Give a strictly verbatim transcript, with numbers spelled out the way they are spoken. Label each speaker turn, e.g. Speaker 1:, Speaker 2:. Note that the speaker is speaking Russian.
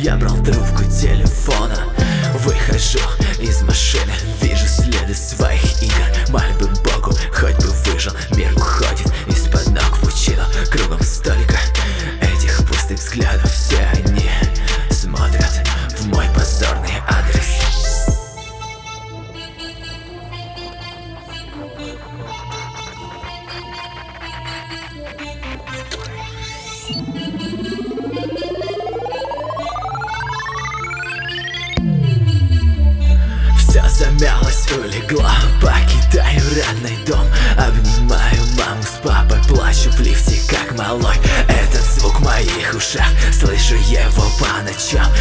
Speaker 1: Я брал трубку телефона, выхожу из машины, вижу следы своих игр. Мольбы Богу, хоть бы выжил. Мир уходит из-под ног в пучину. Кругом столько этих пустых взглядов. Все они смотрят в мой позорный адрес. Все замялось, улегло, покидаю родной дом. Обнимаю маму с папой, плачу в лифте как малой. Этот звук в моих ушах, слышу его по ночам.